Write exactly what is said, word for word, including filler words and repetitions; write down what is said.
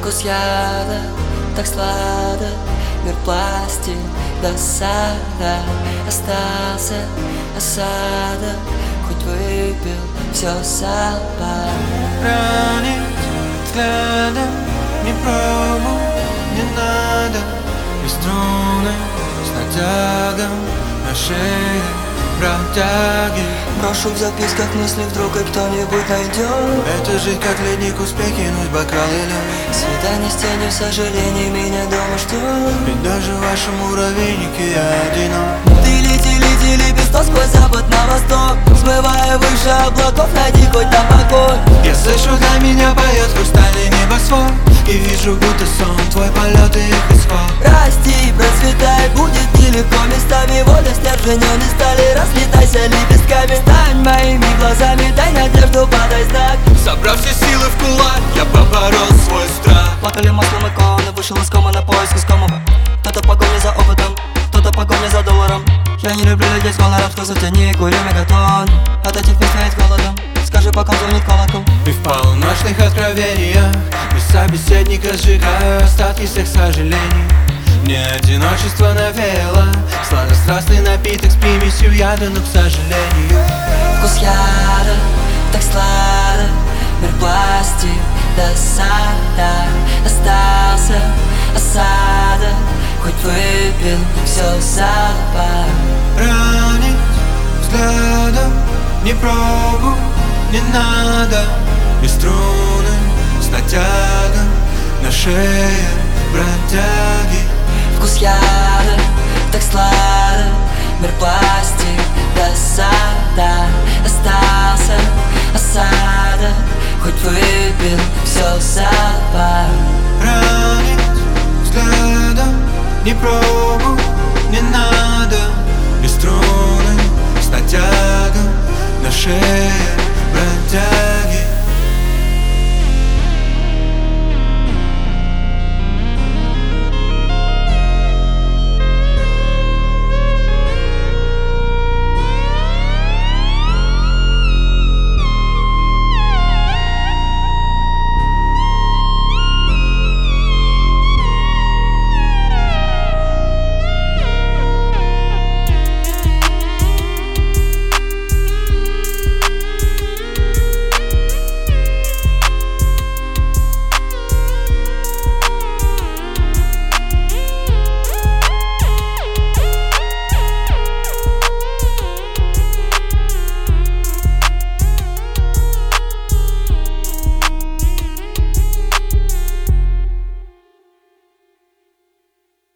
Вкус яда, так сладок, мир пластик, досада. Остался осадок, хоть выпил все салпа. Ранить взглядом, не пробуй, не надо. И струны с натягом на шее бродяги. Брошу в записках мысли, вдруг и кто-нибудь найдет. Это жить как ледник, успей кинуть бокал и лед. Свидание с тенью, сожалений, меня дома ждет. Ведь даже в вашем муравейнике я одинок. Ты лети, лети, лепесток сквозь запад на восток, смывая выше облаков, найди хоть там покой. Я слышу, для меня поет хрустальный небосвод. И вижу, будто сон, твой полет и их исход. Расти, процветай, будет нелегко местами. Воля стерженённой стали, разлетайся лепестками. Стань моими глазами, дай надежду, подай знак. Собрав все силы в кулак, я поборол свой страх. Плакали маслом иконы, вышел из кома на поиск искомого. Кто-то в погоне за опытом, кто-то в погоне за долларом. Я не люблю людей с гонором, что затяни, курю мегатон. От этих мест веет голодом, скажи, пока звонит колокол. И в полуночных откровениях без собеседника сжигаю остатки всех сожалений. Мне одиночество навеяло сладострастный напиток с примесью яда, но к сожалению. Вкус яда, так сладок, мир пластик, досада. Остался осадок, хоть выпил все залпа. Ранить взглядом, не пробуй, не надо. И струны с натягом на шее бродяги. Вкус яда, так сладок, мир пластик, досада. Остался осадок, хоть выпил все залпа. Ранить взглядом, не пробуй, не надо. И струны с натягом на шее